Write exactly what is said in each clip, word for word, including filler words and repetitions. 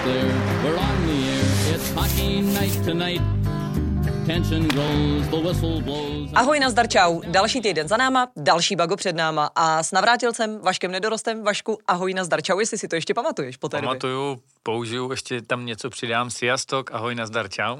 clear. We're on the air. It's hockey night tonight. Tension grows, the whistle blows. Ahoj, nazdar, čau. Další týden za náma, další bago před náma a s navrátilcem Vaškem Nedorostem. Vašku, ahoj, nazdar, čau, jestli si to ještě pamatuješ po té době. Pamatuju, použiju, ještě tam něco přidám, Sziasztok, ahoj, nazdar, čau.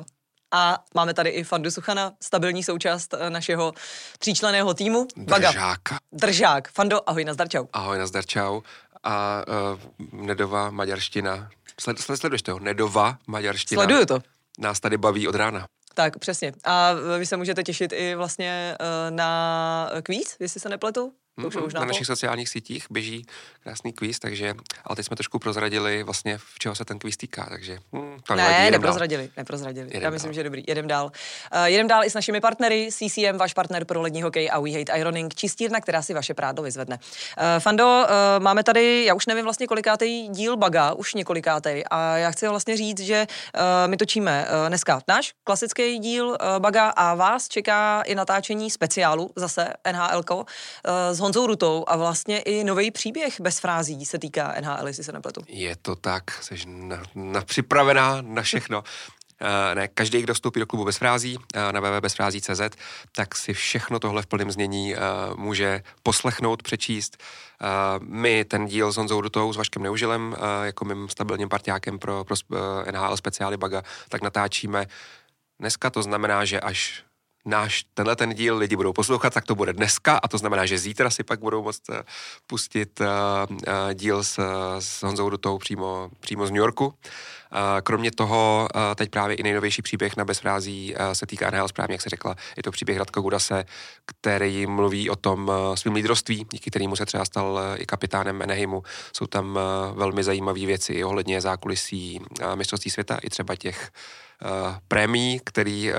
A máme tady i Fandu Suchana, stabilní součást našeho tříčlenného týmu. Držáka. Držák. Fando, ahoj, nazdar, čau. Ahoj, nazdar, čau. A uh, Nedová maďarština. Sled, sleduješ toho? Nedová maďarština. Sleduju to. Nás tady baví od rána. Tak, přesně. A vy se můžete těšit i vlastně uh, na kvíz, jestli se nepletu. To už je možná na po... našich sociálních sítích běží krásný kvíz, takže, ale teď jsme trošku prozradili vlastně, v čeho se ten kvíz týká, takže hm, to nevadí, Ne, jedem neprozradili, dál. neprozradili. Jedem Já myslím, dál. že dobrý. Jedem dál. Uh, jedem dál i s našimi partnery, C C M, váš partner pro lední hokej a We Hate Ironing, čistírna, která si vaše prádlo vyzvedne. Uh, Fando, uh, máme tady, já už nevím vlastně kolikátej díl Baga, už několikátej, a já chci vlastně říct, že uh, my točíme uh, dneska náš klasický díl uh, Baga a vás čeká i natáčení speciálu, zase N H L ko, uh, s Honzou Rutou a vlastně i nový příběh bez frází se týká N H L, jestli se nepletu. Je to tak, jsi na, na připravená na všechno. Uh, ne, každý, kdo vstoupí do klubu Bez frází uh, na w w w tečka bezfrází tečka c z, tak si všechno tohle v plném znění uh, může poslechnout, přečíst. Uh, my ten díl s Honzou Rutou, s Vaškem Neužilem, uh, jako mým stabilním parťákem pro, pro uh, N H L speciály Baga, tak natáčíme dneska, to znamená, že až náš tenhle ten díl lidi budou poslouchat, tak to bude dneska a to znamená, že zítra si pak budou moct uh, pustit uh, uh, díl s, s Honzou Rutou přímo, přímo z New Yorku. Uh, kromě toho uh, teď právě i nejnovější příběh na Bez frází uh, se týká N H L, správně, jak se řekla, je to příběh Radka Gudase, který mluví o tom uh, svým lídrovství, díky kterému se třeba stal uh, i kapitánem Anaheimu. Jsou tam uh, velmi zajímavé věci i ohledně zákulisí uh, mistrovství světa, i třeba těch Uh, prémií, který uh,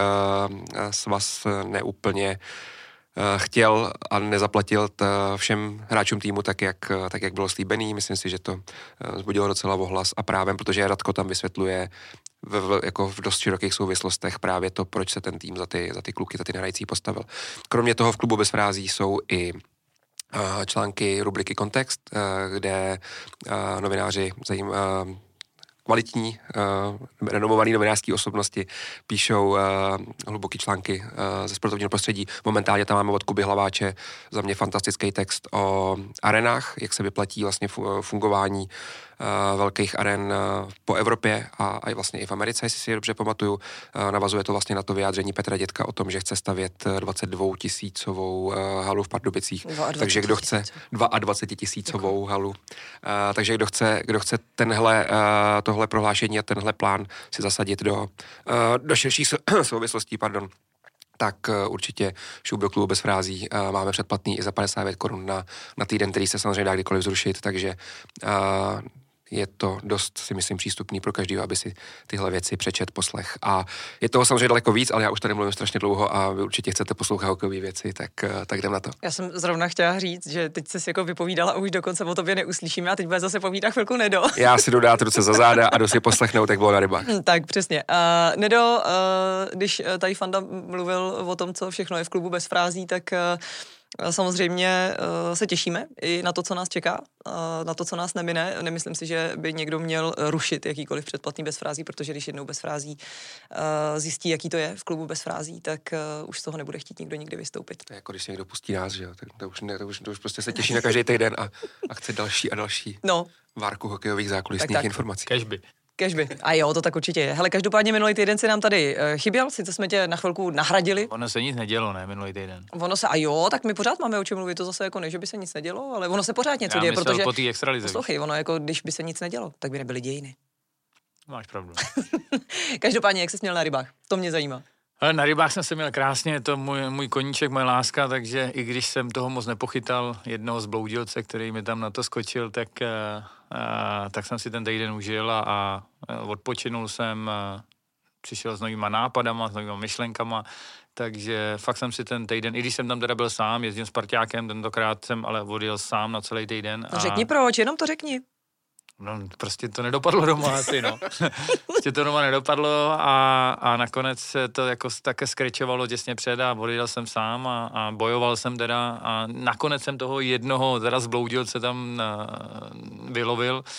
svaz neúplně uh, chtěl a nezaplatil t, všem hráčům týmu tak jak, tak, jak bylo slíbený. Myslím si, že to uh, vzbudilo docela ohlas a právě, protože Radko tam vysvětluje v, v, jako v dost širokých souvislostech právě to, proč se ten tým za ty, za ty kluky, za ty hrající postavil. Kromě toho v klubu Bez frází jsou i uh, články rubriky Kontext, uh, kde uh, novináři zajím, uh, kvalitní, uh, renomovaný novinářský osobnosti píšou uh, hluboký články uh, ze sportovního prostředí. Momentálně tam máme od Kuby Hlaváče za mě fantastický text o arenách, jak se vyplatí vlastně fungování uh, velkých aren uh, po Evropě a, a vlastně i v Americe, jestli si je dobře pamatuju. Uh, navazuje to vlastně na to vyjádření Petra Dětka o tom, že chce stavět dvacet dva tisícovou uh, halu v Pardubicích. Takže kdo chce dvacet dva tisícovou halu. Uh, takže kdo chce, kdo chce tenhle uh, tohle prohlášení a tenhle plán si zasadit do, uh, do širších souvislostí, pardon, tak uh, určitě šup do klubu Bez frází. Uh, máme předplatný i za padesát devět korun na, na týden, který se samozřejmě dá kdykoliv zrušit, takže uh, je to dost, si myslím, přístupný pro každého, aby si tyhle věci přečet, poslech. A je toho samozřejmě daleko víc, ale já už tady mluvím strašně dlouho a vy určitě chcete poslouchat hokejové věci, tak, tak jdem na to. Já jsem zrovna chtěla říct, že teď se jako vypovídala a už dokonce o tobě neuslyšíme a teď bude zase povídat chvilku Nedo. Já si jdu dát ruce za záda a jdu si poslechnout, jak bylo na rybách. Tak přesně. Uh, Nedo, uh, když tady Fanda mluvil o tom, co všechno je v klubu Bez frází, tak uh, samozřejmě uh, se těšíme i na to, co nás čeká, uh, na to, co nás nemine. Nemyslím si, že by někdo měl rušit jakýkoliv předplatný Bez frází, protože když jednou Bez frází uh, zjistí, jaký to je v klubu Bez frází, tak uh, už z toho nebude chtít nikdo nikdy vystoupit. To je jako když se někdo pustí nás, že jo, tak to už, ne, to už, to už prostě se těší na každý týden a, a chce další a další no. várku hokejových zákulisních tak, tak. informací. Kežby. Kežby. A jo, to tak určitě je. Hele, každopádně minulý týden si nám tady uh, chyběl, sice jsme tě na chvilku nahradili. Ono se nic nedělo, ne, minulý týden. Ono se, a jo, tak my pořád máme o čem mluvit, to zase jako ne, že by se nic nedělo, ale ono se pořád něco Já děje, myslel protože... po té extralize. Poslouchej, ono jako, když by se nic nedělo, tak by nebyly dějiny. Máš pravdu. Každopádně, jak jsi měl na rybách? To mě zajímá. Ale na rybách jsem se měl krásně, je to můj, můj koníček, moje láska, takže i když jsem toho moc nepochytal, jednoho zbloudilce, který mi tam na to skočil, tak, a, a, tak jsem si ten týden užil a, a odpočinul jsem, a přišel s novýma nápadama, s novýma myšlenkama, takže fakt jsem si ten týden, i když jsem tam teda byl sám, jezdím s parťákem, tentokrát jsem ale odjel sám na celý týden. No řekni proč, jenom to řekni. No, prostě to nedopadlo doma asi, no. Prostě to doma nedopadlo a, a nakonec se to jako také skrečovalo těsně před a odjel jsem sám a, a bojoval jsem teda a nakonec jsem toho jednoho teda zbloudilce tam a, vylovil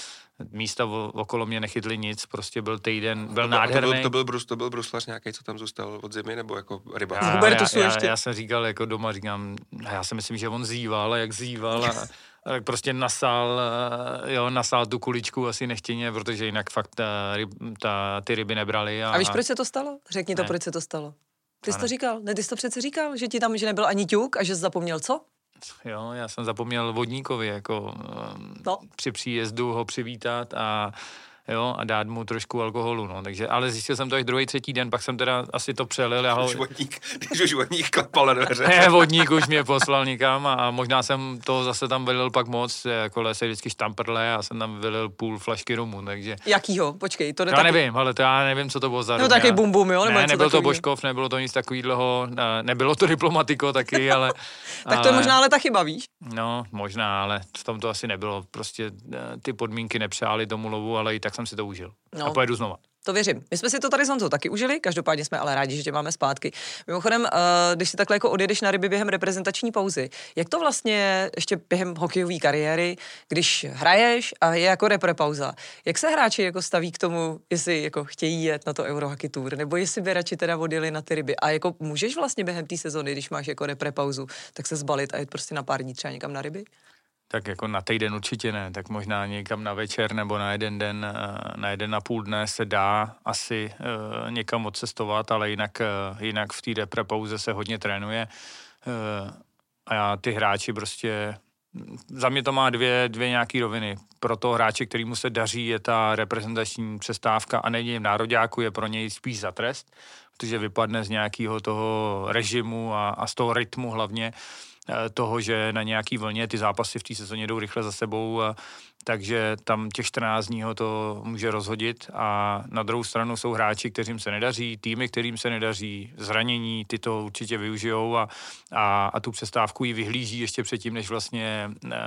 místa o, okolo mě nechytli nic, prostě byl týden, byl to nádherný. To byl, to byl, brus, to byl bruslař nějaký, co tam zůstal od zimy, nebo jako ryba? Já, Hubertusu já, ještě. já, já jsem říkal jako doma, říkám, já si myslím, že on zýval, a jak zýval a, a prostě nasál, jo, nasál tu kuličku asi nechtěně, protože jinak fakt ta, ryb, ta, ty ryby nebrali. A, A víš, proč se to stalo? Řekni to, Ne. proč se to stalo. Ty jsi Ano. to říkal, ne, ty jsi to přece říkal, že ti tam, že nebyl ani ťuk a že jsi zapomněl co? Jo, já jsem zapomněl vodníkovi, jako um, No. při příjezdu ho přivítat a jo, a dát mu trošku alkoholu, no, takže, ale zjistil jsem to až druhý, třetí den, pak jsem teda asi to přelil, já ho... Už vodník, když už vodník klepal na dveře. Ne, vodník už mě poslal nikam a, a možná jsem to zase tam vylil pak moc, jako se vždycky štamprle a jsem tam vylil půl flašky rumu, takže... Jakýho? Počkej, to jde Já taky. nevím, ale to já nevím, co to bylo za No rum. taky Já- bum bum, jo? Nebo Ne, něco nebyl to takovýho. Božkov, nebylo to nic takového, nebylo to diplomatiko taky, ale... Tak to je možná ale ta chyba, víš? No, možná, ale v tom to asi nebylo. Prostě eh, ty podmínky nepřáli tomu lovu, ale i tak jsem si to užil. No. A pojedu znova. To věřím. My jsme si to tady s Honzou taky užili, každopádně jsme ale rádi, že tě máme zpátky. Mimochodem, uh, když si takhle jako odjedeš na ryby během reprezentační pauzy, jak to vlastně je ještě během hokejové kariéry, když hraješ a je jako repre pauza, jak se hráči jako staví k tomu, jestli jako chtějí jet na to Eurohockey Tour, nebo jestli by radši teda odjeli na ty ryby a jako můžeš vlastně během té sezony, když máš jako repre pauzu, tak se zbalit a jet prostě na pár dní třeba někam na ryby? Tak jako na týden určitě ne, tak možná někam na večer nebo na jeden den, eh, na jeden a půl dne se dá asi uh, někam odcestovat, ale jinak, uh, jinak v té repre pauze se hodně trénuje. Uh, a já ty hráči prostě, za mě to má dvě, dvě nějaký roviny. Pro toho hráče, kterýmu se daří, je ta reprezentační přestávka a není v nároďáku, je pro něj spíš za trest, protože vypadne z nějakého toho režimu a, a z toho rytmu hlavně, toho, že na nějaký vlně ty zápasy v té sezóně jdou rychle za sebou, a, takže tam těch čtrnáct dní ho to může rozhodit a na druhou stranu jsou hráči, kterým se nedaří, týmy, kterým se nedaří, zranění, ty to určitě využijou a, a, a tu přestávku ji vyhlíží ještě předtím, než vlastně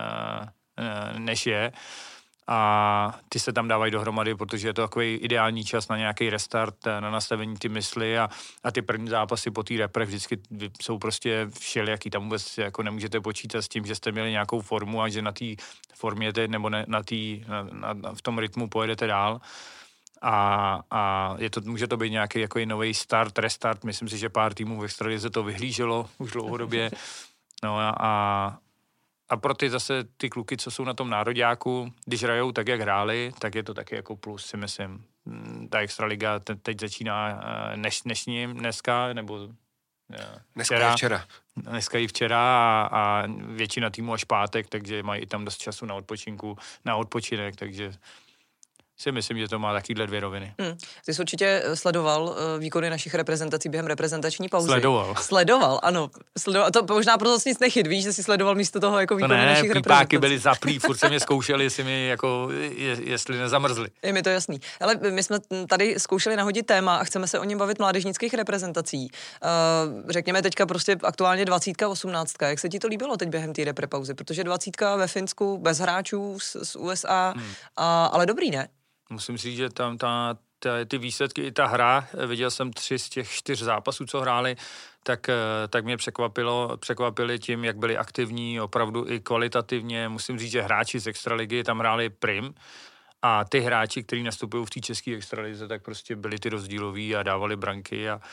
než je. A ty se tam dávají dohromady, protože je to takový ideální čas na nějaký restart, na nastavení ty mysli a, a ty první zápasy po té repre vždycky jsou prostě všelijaký, tam vůbec jako nemůžete počítat s tím, že jste měli nějakou formu a že na té formě nebo ne, na tý, na, na, v tom rytmu pojedete dál. A, a je to, může to být nějaký jako nový start, restart, myslím si, že pár týmů v extralize to vyhlíželo už dlouhodobě. No a, a A pro ty zase ty kluky, co jsou na tom nároďáku, když hrajou tak, jak hráli, tak je to taky jako plus, si myslím. Ta extraliga te, teď začíná než, dnešním, dneska, nebo Dneska je včera. Dneska i včera a, a většina týmů až pátek, takže mají i tam dost času na odpočinku, na odpočinek, takže si myslím, že to má takovýhle dvě roviny. Hmm. Ty jsi určitě sledoval uh, výkony našich reprezentací během reprezentační pauzy. Sledoval. Sledoval, ano. Sledoval. To možná proto jsi nic nechyt, víš, že jsi sledoval místo toho jako výkony to ne, našich pípáky reprezentací. byly zaplý, furt se mě zkoušeli, jestli mi jako, je, jestli nezamrzli. Je mi to jasný. Ale my jsme tady zkoušeli nahodit téma a chceme se o něm bavit mládežnických reprezentací. Uh, řekněme teďka prostě aktuálně dvacítka, osmnáctka. Jak se ti to líbilo teď během té repre pauzy? Protože dvacítka ve Finsku bez hráčů z, z U S A, hmm. a, ale dobrý, ne? Musím říct, že tam ta, ta, ty výsledky i ta hra, viděl jsem tři z těch čtyř zápasů, co hráli, tak, tak mě překvapilo, překvapili tím, jak byli aktivní, opravdu i kvalitativně. Musím říct, že hráči z extraligy tam hráli prim a ty hráči, kteří nastupují v té české extralize, tak prostě byli ty rozdíloví a dávali branky a,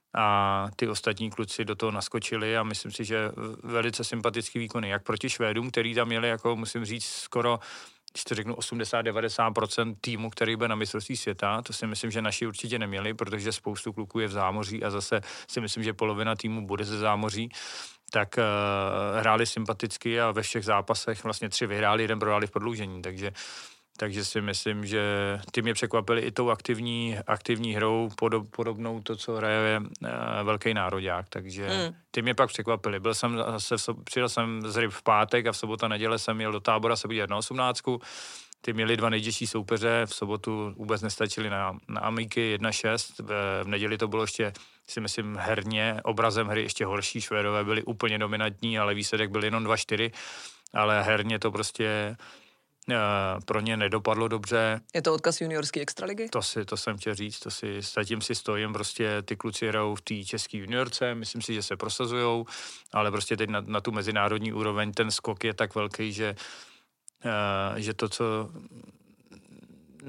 a ty ostatní kluci do toho naskočili a myslím si, že velice sympatický výkony, jak proti Švédům, který tam měli, jako musím říct, skoro když to řeknu osmdesát až devadesát procent týmu, který byl na mistrovství světa, to si myslím, že naši určitě neměli, protože spoustu kluků je v zámoří a zase si myslím, že polovina týmu bude ze zámoří, tak uh, hráli sympaticky a ve všech zápasech vlastně tři vyhráli, jeden prohráli v prodloužení, takže takže si myslím, že ty mě překvapili i tou aktivní, aktivní hrou, podob, podobnou to, co hraje uh, velký nároďák, takže mm. ty mě pak překvapili. Byl jsem zase, přijel jsem z ryb v pátek a v sobotu a neděle jsem jel do Tábora se podívat na osmnáctku. Ty měli dva nejtěžší soupeře, v sobotu vůbec nestačili na, na Amiky jedna šest, v, v neděli to bylo ještě, si myslím, herně, obrazem hry ještě horší, Švédové byli úplně dominantní, ale výsledek byl jenom dva čtyři, ale herně to prostě pro ně nedopadlo dobře. Je to odkaz juniorské extraligy? To si, to jsem chtěl říct, to si, zatím si stojím, prostě ty kluci hrajou v té české juniorce, myslím si, že se prosazujou, ale prostě teď na, na tu mezinárodní úroveň ten skok je tak velký, že, uh, že to, co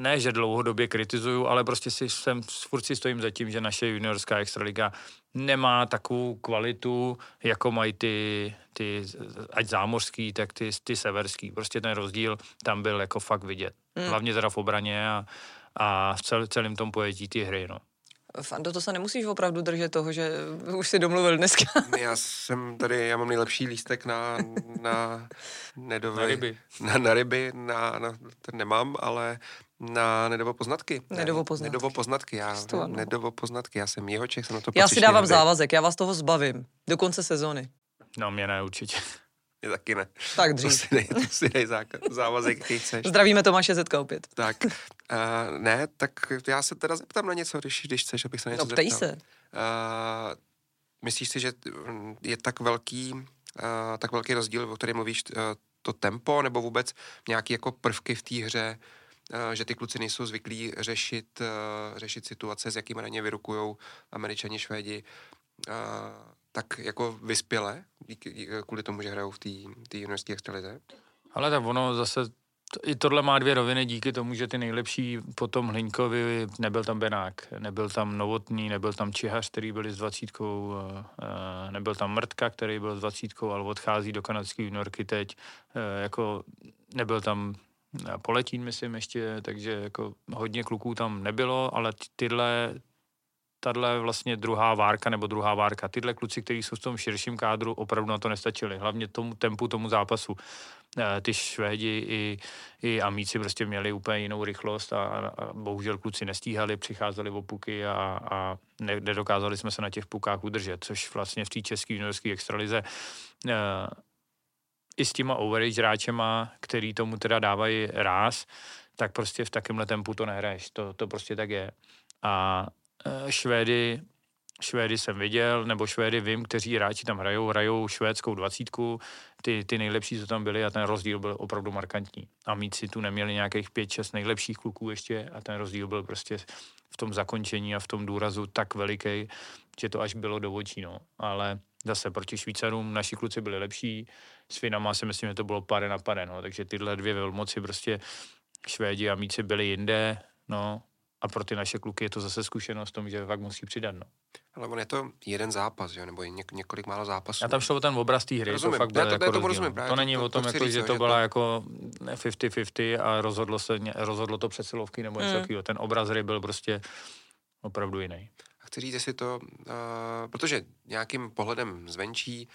ne, že dlouhodobě kritizuju, ale prostě si jsem, furt si stojím za tím, že naše juniorská extraliga nemá takovou kvalitu, jako mají ty, ty ať zámořský, tak ty, ty severský. Prostě ten rozdíl tam byl jako fakt vidět. Hmm. Hlavně teda v obraně a, a v cel, celém tom pojetí ty hry, no. Fando, to se nemusíš opravdu držet toho, že už si domluvil dneska. Já jsem tady, já mám nejlepší lístek na, na nedovy. Na ryby. Na, na ryby, na, na, ten nemám, ale na nedovopoznatky. Nedovopoznatky. Nedovopoznatky, já, Sto, no. nedovopoznatky, já jsem Jihočech, jsem na to Já si dávám hrdý. závazek, já vás toho zbavím. Do konce sezóny. No, mě ne, určitě. Je taky ne. Tak dřív. To si dej, to si dej záka- závazek, jaký chceš. Zdravíme Tomáše Zetka opět. Tak, uh, ne, tak já se teda zeptám na něco, když, když chceš, abych se na něco No, ptej zeptal. se. Uh, myslíš si, že je tak velký, uh, tak velký rozdíl, o kterém mluvíš, uh, to tempo, nebo vůbec nějaký jako prvky v té hře, uh, že ty kluci nejsou zvyklí řešit, uh, řešit situace, s jakými na ně vyrukujou Američani, Švédi, uh, tak jako vyspěle, díky, kvůli tomu, že hrajou v té juniorské extralize? Ale tak ono zase, i tohle má dvě roviny díky tomu, že ty nejlepší potom Hliňkovi, nebyl tam Benák, nebyl tam Novotný, nebyl tam Čihař, který byli s dvacítkou, nebyl tam Mrtka, který byl s dvacítkou, ale odchází do kanadské juniorky teď, jako nebyl tam Poletín, myslím ještě, takže jako hodně kluků tam nebylo, ale tyhle tahle vlastně druhá várka nebo druhá várka. Tyhle kluci, kteří jsou v tom širším kádru, opravdu na to nestačili. Hlavně tomu tempu, tomu zápasu. Ty Švédi i, i Amíci prostě měli úplně jinou rychlost a, a bohužel kluci nestíhali, přicházeli o puky a, a nedokázali jsme se na těch pukách udržet, což vlastně v té české juniorské extralize e, i s těma overage hráčema, který tomu teda dávají ráz, tak prostě v takovémhle tempu to nehraješ. To, to prostě tak je. A Švédy, Švédy jsem viděl, nebo Švédy vím, kteří hráči tam hrajou, hrajou švédskou dvacítku, ty, ty nejlepší, co tam byli a ten rozdíl byl opravdu markantní. Amíci tu neměli nějakých pět, šest nejlepších kluků ještě a ten rozdíl byl prostě v tom zakončení a v tom důrazu tak veliký, že to až bylo do očí, no. Ale zase proti Švýcarům naši kluci byli lepší, s Finama si myslím, že to bylo pade na pade, no. Takže tyhle dvě velmoci prostě Švédi a Amíci byli jinde, no. A pro ty naše kluky je to zase zkušenost v tom, že fakt musí přidat, no. Ale on je to jeden zápas, že? Nebo něk, několik málo zápasů. A tam šlo o ten obraz té hry, rozumím. to fakt bylo to, jako to, rozumím, to není to, o tom, to jako, říct, že to že byla to... jako padesát padesát a rozhodlo, se, rozhodlo to přesilovky nebo něco takového. Mm. Ten obraz hry byl prostě opravdu jiný. A chci říct, jestli to, uh, protože nějakým pohledem zvenčí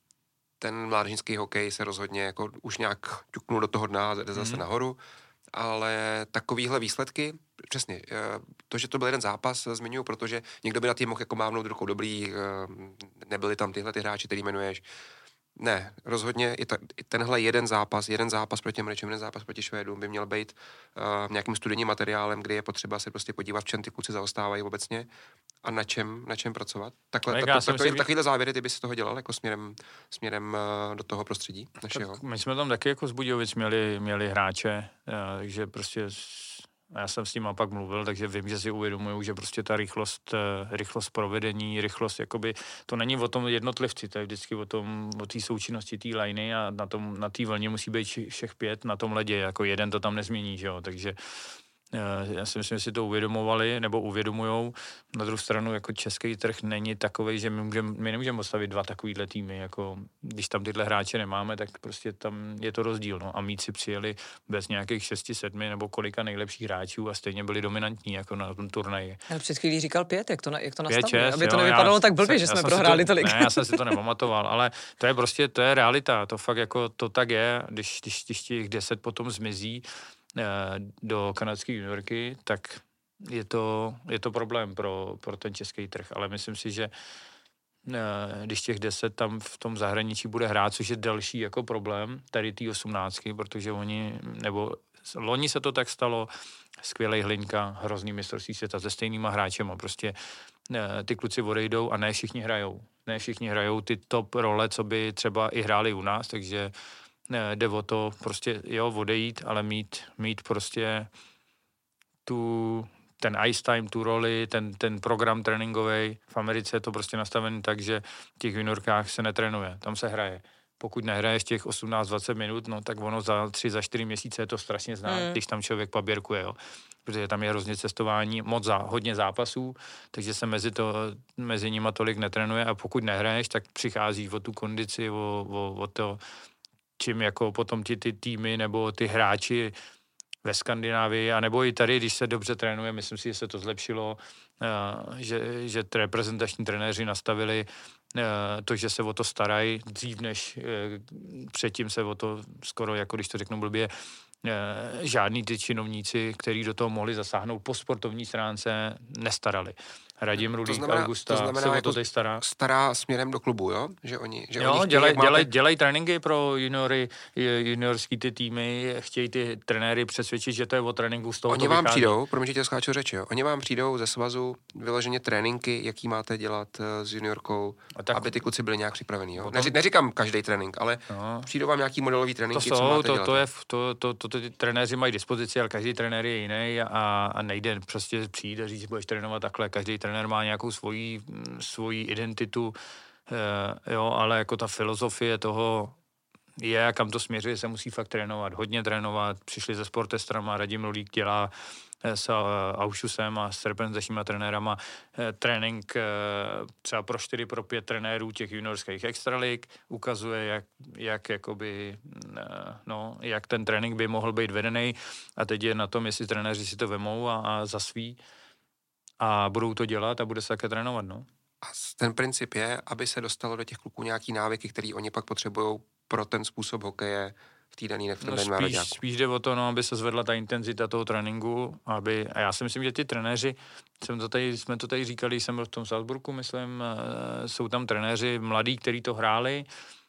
ten mládežnický hokej se rozhodně jako už nějak ťuknul do toho dna a jde zase mm. nahoru, ale takovýhle výsledky, přesně, to, že to byl jeden zápas, zmiňuji, protože někdo by na tým mohl jako mávnout rukou dobrý, nebyli tam tyhle ty hráči, který jmenuješ. Ne, rozhodně i, ta, i tenhle jeden zápas, jeden zápas proti Američanům, jeden zápas proti Švédům by měl být uh, nějakým studijním materiálem, kdy je potřeba se prostě podívat, v čem ty kluci zaostávají obecně a na čem, na čem pracovat. Takhle, tak, tak, tak, takovýhle závěry ty bys z toho dělal jako směrem, směrem uh, do toho prostředí našeho. Tak my jsme tam taky jako z Budějovic měli, měli hráče, uh, takže prostě já jsem s ním a pak mluvil, takže vím, že si uvědomuju, že prostě ta rychlost, rychlost provedení, rychlost, jakoby, to není o tom jednotlivci, to je vždycky o tom, o té součinnosti té liney a na tom, na té vlně musí být všech pět, na tom ledě, jako jeden to tam nezmění, že jo, takže já si myslím, že si to uvědomovali, nebo uvědomujou. Na druhou stranu, jako český trh není takovej, že my, můžem, my nemůžeme postavit dva takovýhle týmy, jako když tam tyhle hráče nemáme, tak prostě tam je to rozdíl, no. A Míci přijeli bez nějakých šesti, sedmi nebo kolika nejlepších hráčů a stejně byli dominantní, jako na tom turnaji. Já před chvílí říkal pět, jak to, jak to nastavili, šest, aby to jo, nevypadalo já, tak blbě, že jsme prohráli to, tolik. Ne, já jsem si to nepamatoval, ale to je prostě, to je realita, to fakt jako, to tak je, když, když, když těch deset potom zmizí do kanadské juniorky, tak je to, je to problém pro, pro ten český trh, ale myslím si, že když těch deset tam v tom zahraničí bude hrát, což je další jako problém, tady ty osmnáctky, protože oni, nebo loni se to tak stalo, skvělej Hlinka, hrozný mistrovství světa se stejnýma hráčema, prostě ty kluci odejdou a ne všichni hrajou. Ne všichni hrajou ty top role, co by třeba i hráli u nás, takže jde o to prostě, jo, odejít, ale mít, mít prostě tu, ten ice time, tu roli, ten, ten program tréninkový. V Americe je to prostě nastavený tak, že v těch juniorkách se netrénuje, tam se hraje. Pokud nehraješ těch osmnáct dvacet minut, no tak ono za tři, za čtyři měsíce je to strašně znát, mm. když tam člověk paběrkuje, jo. protože tam je hrozně cestování, moc za, hodně zápasů, takže se mezi, to, mezi nima tolik netrénuje a pokud nehraješ, tak přichází o tu kondici, o, o, o to, čím jako potom ti ty týmy nebo ty hráči ve Skandinávii, anebo i tady, když se dobře trénuje, myslím si, že se to zlepšilo, že, že reprezentační trenéři nastavili to, že se o to starají dřív, než předtím se o to skoro, jako když to řeknu blbě, žádný ty činovníci, kteří do toho mohli zasáhnout po sportovní stránce, nestarali. Radim Rulík, znamená, Augusta to znamená, se o to teď stará. Stará směrem do klubu, jo? Že oni, že jo, oni chtějí, dělej, máte... dělej, dělej tréninky pro juniory, juniorský ty týmy, chtějí ty trenéry přesvědčit, že to je o tréninku z toho. Oni vám vychází. přijdou, promiň, že tě skáču řeči, jo? Oni vám přijdou ze svazu vyloženě tréninky, jaký máte dělat s juniorkou, tak, aby ty kluci byli nějak připravení, jo? Neři, neříkám každý trénink, ale no. přijdou vám nějaký modelový tréninky, to co máte to, dělat. To, je, to, to, to, to ty trenéři mají dispozici, ale každý trenér je jiný a, a nejde prostě přijít a říct, že budeš trénovat takhle. Každý trenér má nějakou svoji, svoji identitu, eh, jo, ale jako ta filozofie toho je, kam to směřuje, se musí fakt trénovat, hodně trénovat. Přišli ze sportestrama, Radim Rulík dělá s Aušusem a s reprezentačníma trenérama eh, trénink eh, třeba pro čtyři, pro pět trenérů těch juniorských extralik, ukazuje, jak, jak, jakoby, eh, no, jak ten trénink by mohl být vedený a teď je na tom, jestli trenéři si to vemou a, a zasví a budou to dělat a bude se také trénovat, no. A ten princip je, aby se dostalo do těch kluků nějaký návyky, který oni pak potřebují pro ten způsob hokeje v té daný v tom no spíš, spíš jde o to, no, aby se zvedla ta intenzita toho tréninku, aby, a já si myslím, že ty trenéři, jsem to tady, jsme to tady říkali, jsem byl v tom Salzburgu, myslím, jsou tam trenéři mladí, kteří to hráli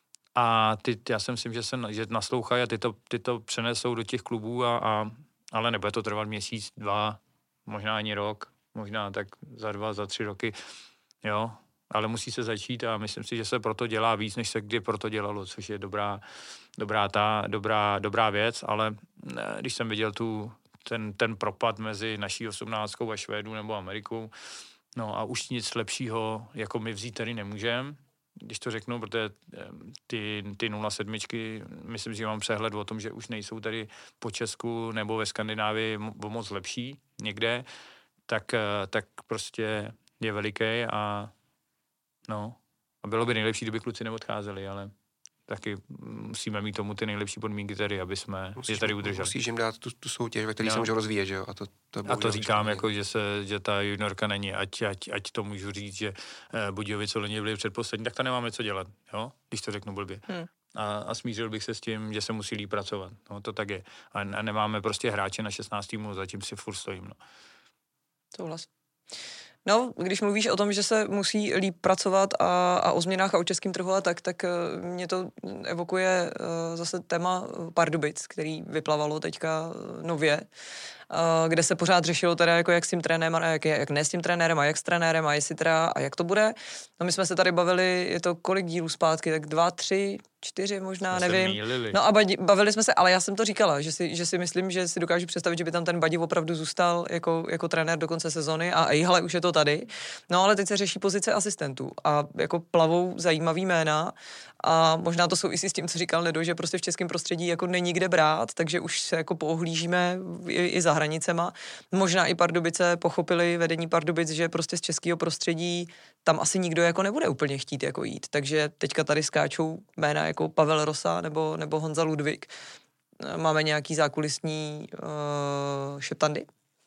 a ty, já si myslím, že se že naslouchají a ty to, ty to přenesou do těch klubů, a, a, ale nebude to trvat měsíc, dva, možná ani rok, možná tak za dva, za tři roky, jo, ale musí se začít a myslím si, že se proto dělá víc, než se kdy proto dělalo, což je dobrá, dobrá, ta, dobrá, dobrá věc, ale když jsem viděl tu, ten, ten propad mezi naší osmnáctkou a Švédů nebo Amerikou, no a už nic lepšího, jako my vzít tady nemůžeme, když to řeknu, protože ty, ty nula sedm, myslím, že mám přehled o tom, že už nejsou tady po Česku nebo ve Skandinávii moc lepší někde, tak, tak prostě je veliký a no, a bylo by nejlepší, kdyby kluci neodcházeli, ale taky musíme mít tomu ty nejlepší podmínky tady, aby jsme musíš, je tady udrželi. Musíš jim dát tu, tu soutěž, ve které no. se můžou rozvíjet, že jo? A to, to, a to říkám, jako, že, se, že ta juniorka není, ať, ať, ať to můžu říct, že uh, Budějovice loni byli předposlední, tak to nemáme co dělat, jo? Když to řeknu blbě. Hmm. A, a smířil bych se s tím, že se musí líp pracovat. No, to tak je. A, a nemáme prostě hráče na šestnáct týmů, zatím si furt stojím. No. Souhlas. No, když mluvíš o tom, že se musí líp pracovat a, a o změnách a o českém trhu a tak, tak mě to evokuje uh, zase téma Pardubic, který vyplavalo teďka nově, uh, kde se pořád řešilo teda jako jak s tím trenérem a jak, jak ne s tím trenérem a jak s trenérem a jestli teda a jak to bude. No my jsme se tady bavili, je to kolik dílů zpátky, tak dva, tři, čtyři možná, jsme nevím. No a badi, bavili jsme se, ale já jsem to říkala, že si, že si myslím, že si dokážu představit, že by tam ten Badi opravdu zůstal jako, jako trenér do konce sezony a ej, hele, už je to tady. No ale teď se řeší pozice asistentů a jako plavou zajímavý jména a možná to souvisí s tím, co říkal Nedo, že prostě v českém prostředí jako není kde brát, takže už se jako poohlížíme i, i za hranicema. Možná i Pardubice pochopili vedení Pardubic, že prostě z českého prostředí tam asi nikdo jako nebude úplně chtít jako jít. Takže teďka tady skáčou jména jako Pavel Rosa nebo, nebo Honza Ludvík. Máme nějaký zákulisní uh, šeptandy?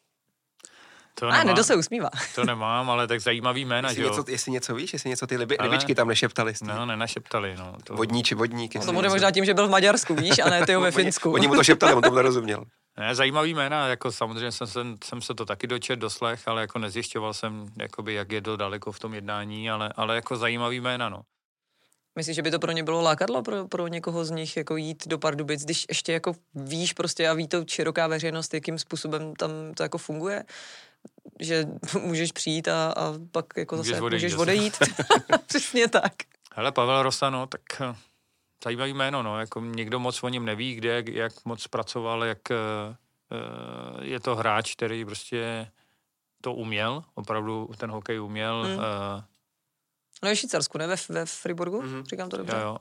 To A Nedo se usmívá. To nemám, ale tak zajímavý jména, jestli že jo? Něco, jestli něco víš, jestli něco ty liby, ale... rybičky tam nešeptali. No, nenašeptali, no. To... Vodní či vodník. No, to bude možná tím, že byl v Maďarsku, víš, a ne ty ve Finsku. Oni mu to šeptali, on tomu nerozuměl. Ne, zajímavý jména, jako samozřejmě jsem, jsem, jsem se to taky dočet, doslech, ale jako nezjišťoval jsem, jakoby, jak je to daleko v tom jednání, ale, ale jako zajímavý jména, no. Myslíš, že by to pro ně bylo lákadlo pro, pro někoho z nich jako jít do Pardubic, když ještě jako víš prostě a ví to široká veřejnost, jakým způsobem tam to jako funguje? Že můžeš přijít a, a pak jako zase můžeš odejít. Můžeš odejít. Přesně tak. Hele, Pavel Rosa, no, tak zajímavý jméno, no, jako někdo moc o něm neví, kde, jak moc pracoval, jak uh, je to hráč, který prostě to uměl, opravdu ten hokej uměl. Hmm. Uh, no je v Švýcarsku, ne? Ve, ve Friburgu? Mm-hmm. Říkám to dobře. Jo, jo.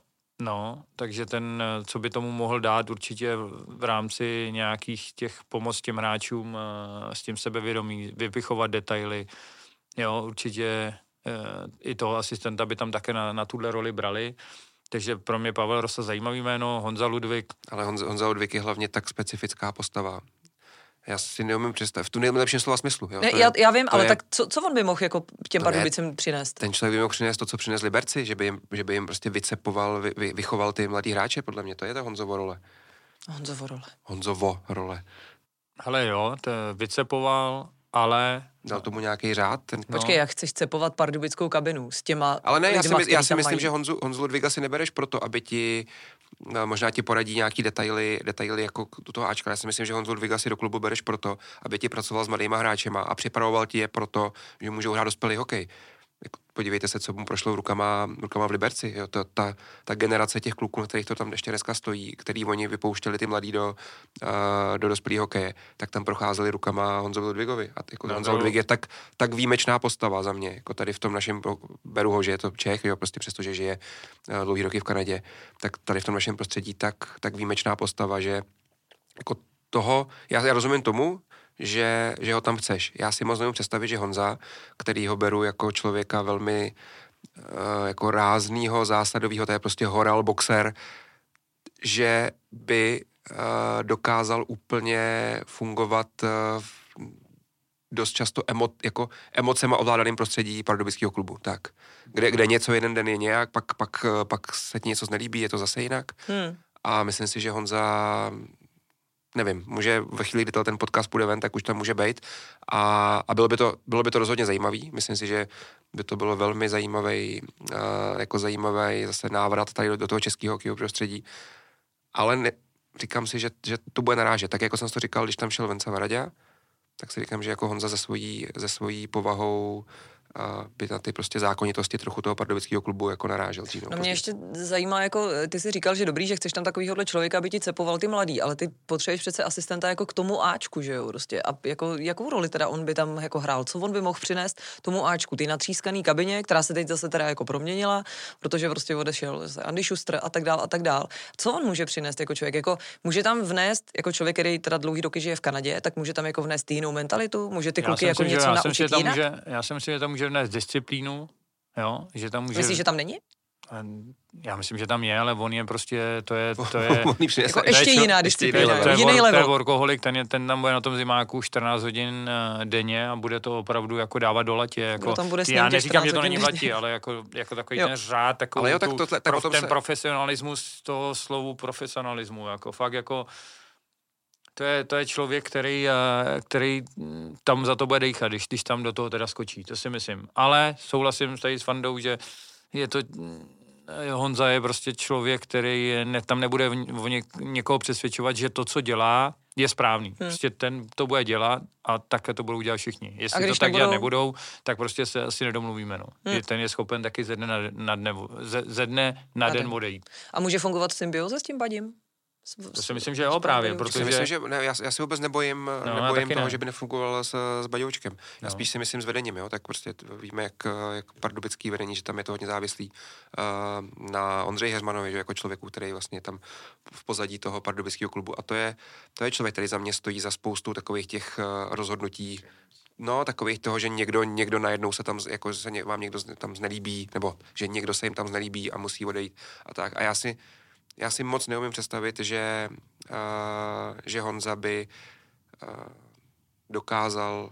No, takže ten, co by tomu mohl dát určitě v rámci nějakých těch pomoc těm hráčům s tím sebevědomí, vypichovat detaily, jo, určitě i toho asistenta by tam také na, na tuhle roli brali. Takže pro mě Pavel Rosa zajímavý jméno, Honza Ludvík. Ale Honza, Honza Ludvík je hlavně tak specifická postava. Já si neumím představit, v tu nejlepším slova smyslu. Jo? Ne, je, já, já vím, ale je, tak co, co on by mohl jako těm Pardubicím přinést? Ten člověk by mohl přinést to, co přinesl Liberci, že by jim, že by jim prostě vycepoval, vy, vy, vychoval ty mladý hráče, podle mě. To je ta Honzovo role. Honzovo role. Honzovo role. Ale jo, to vycepoval, ale... Dal tomu nějaký řád? Ten... Počkej, jak chceš cepovat pardubickou kabinu s těma Ale ne, lidma, já si, mysl, já si myslím, mají. že Honzu, Honzu Ludvíka si nebereš proto, aby ti možná ti poradí nějaký detaily, detaily jako do toho Ačka. Já si myslím, že Honzu Ludvíka si do klubu bereš proto, aby ti pracoval s mladýma hráčema a připravoval ti je proto, že můžou hrát dospělý hokej. Podívejte se, co mu prošlo rukama, rukama v Liberci. Jo, to, ta, ta generace těch kluků, na kterých to tam ještě dneska stojí, který oni vypouštěli ty mladí do, uh, do dospělého hokeje, tak tam procházeli rukama Honzovi Ludvíkovi. A jako no, Honza no. Ludvík je tak, tak výjimečná postava za mě. Jako tady v tom našem, beru ho, že je to Čech, jo, prostě přesto, že žije uh, dlouhý roky v Kanadě, tak tady v tom našem prostředí tak, tak výjimečná postava, že jako toho, já, já rozumím tomu, Že, že ho tam chceš. Já si moc nevím představit, že Honza, který ho beru jako člověka velmi uh, jako ráznýho, zásadovýho, to je prostě horal, boxer, že by uh, dokázal úplně fungovat uh, dost často emo, jako emocema ovládaným prostředí pardubického klubu. Tak. Kde, kde něco jeden den je nějak, pak, pak, pak se ti něco znelíbí, je to zase jinak. Hmm. A myslím si, že Honza... Nevím, může ve chvíli, kdy ten podcast půjde ven, tak už tam může být a, a bylo, by to, bylo by to rozhodně zajímavý. Myslím si, že by to bylo velmi zajímavý, uh, jako zajímavý zase návrat tady do, do toho českého hokejového prostředí. Ale ne, říkám si, že, že to bude narážet. Tak jako jsem to říkal, když tam šel Venca Varadě, tak si říkám, že jako Honza ze svojí, ze svojí povahou a by na ty prostě zákonitosti trochu toho pardubického klubu jako narážel. Dřív, no mě ještě zajímá, jako ty si říkal, že dobrý, že chceš tam takovýhohle člověka, aby ti cepoval ty mladý, ale ty potřebuješ přece asistenta jako k tomu Ačku, že jo, prostě. A jako, jakou roli teda on by tam jako hrál? Co on by mohl přinést tomu Ačku? Ty natřískaný kabině, která se teď zase teda jako proměnila, protože prostě odešel Andy Schuster a tak dál a tak dál. Co on může přinést jako člověk? Jako může tam vnést jako člověk, který teda dlouhý roky žije v Kanadě, tak může tam jako vnést jinou mentalitu, může ty kluky jako něco naučit jinak? Já si myslím, že tam může vnést disciplínu, jo, že tam může... Myslíš, že tam není? Já myslím, že tam je, ale on je prostě, to je... To je jako ještě jiná disciplína, to je, jiný level. To je workoholik, ten, je, ten tam bude na tom zimáku čtrnáct hodin uh, denně a bude to opravdu jako dávat do latě. Jako, tam bude já neříkám, že to není v latě, ale jako, jako takový jo. ten řád, takový jo, tak tu, tohle, tak prof, ten se... profesionalismus toho slovu profesionalismu, jako fakt jako... To je, to je člověk, který, který tam za to bude dejchat, když, když tam do toho teda skočí, to si myslím. Ale souhlasím tady s Fandou, že je to... Honza je prostě člověk, který ne, tam nebude v ně, někoho přesvědčovat, že to, co dělá, je správný. Hmm. Prostě ten to bude dělat a takhle to budou dělat všichni. Jestli to tak nebudou... dělat nebudou, tak prostě se asi nedomluvíme. No. Hmm. Ten je schopen taky ze dne na, na, dne, ze, ze dne na, na den, den odejít. A může fungovat symbioza s tím Badím? To si myslím, že jo, právě, protože... Si myslím, že ne, já, já si vůbec nebojím, no, nebojím toho, ne. že by nefungoval s, s Baďoučkem. Já no. spíš si myslím s vedením, jo, tak prostě víme, jak, jak pardubický vedení, že tam je to hodně závislý uh, na Ondřeji Heřmanovi, že jako člověku, který vlastně tam v pozadí toho pardubického klubu. A to je, to je člověk, který za mě stojí za spoustou takových těch uh, rozhodnutí, no, takových toho, že někdo, někdo najednou se tam, jako se ně, vám někdo tam znelíbí, nebo že někdo se jim tam znelíbí a musí odejít a tak. A já si Já si moc neumím představit, že, uh, že Honza by uh, dokázal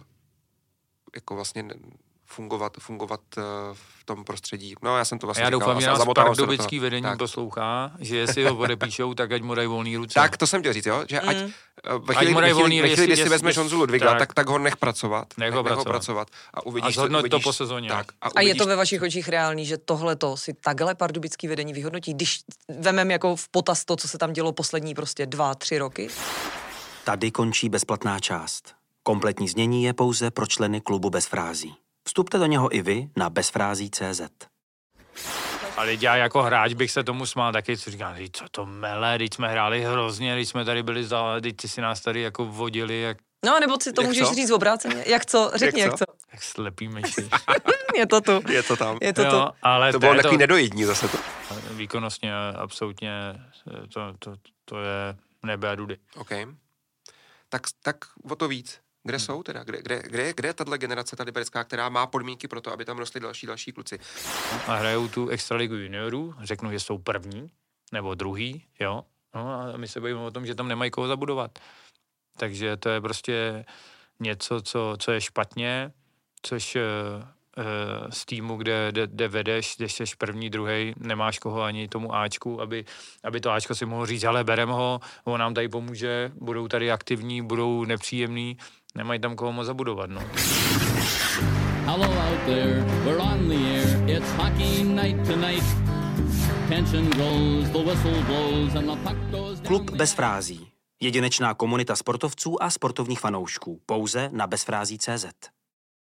jako vlastně fungovat, fungovat uh, v tom prostředí. No, já jsem to vlastně já říkal. Já doufám, že nás pardubický vedení tak. poslouchá, že jestli ho odepíšou, tak ať mu dají volný ruce. Tak, to jsem chtěl říct, jo? Že ať, mm. ve chvíli, ať ve chvíli, ve chvíli kdy si vezmeš Honzu Ludvíka, tak. tak, tak ho nech pracovat. Nech ho, nech pracovat. ho pracovat. A uvidíš, a uvidíš to po sezóně. Tak, a, uvidíš, a je to ve vašich očích reálný, že tohleto si takhle pardubický vedení vyhodnotí, když vemem jako v potaz to, co se tam dělo poslední prostě dva, tři roky? Tady končí bezplatná část. Kompletní znění je pouze pro členy klubu Bez frází. Vstupte do něho i vy na bezfrází tečka cé zet. Ale já jako hráč bych se tomu smál taky, co říkám, co to mele, teď jsme hráli hrozně, teď jsme tady byli za, teď ty si nás tady jako vodili, jak... No, nebo si to jak můžeš co? říct obráceně. Jak co? Řekni, jak co? Jak, co? Jak slepý myši. Je to tu. Je to tam. Je to jo, tu. ale to bylo takový nedojední zase to. Výkonnostně absolutně to, to, to je nebe a dudy. OK. Tak, tak o to víc. Kde hmm. jsou teda? Kde, kde, kde, kde je tato generace, ta liberecká, která má podmínky pro to, aby tam rostly další, další kluci? A hrajou tu extraligu juniorů, řeknu, že jsou první nebo druhý, jo. No a my se bojíme o tom, že tam nemají koho zabudovat. Takže to je prostě něco, co, co je špatně, což z týmu, kde, kde, kde vedeš, když jsi první, druhý, nemáš koho ani tomu Ačku, aby, aby to Ačko si mohl říct, ale berem ho, on nám tady pomůže, budou tady aktivní, budou nepříjemní, nemají tam koho moc zabudovat, no. Hello out there, we're on the air, it's hockey night tonight. Tension grows, the whistle blows and the puck goes down. Klub bez frází. Jedinečná komunita sportovců a sportovních fanoušků. Pouze na bezfrází tečka cé zet.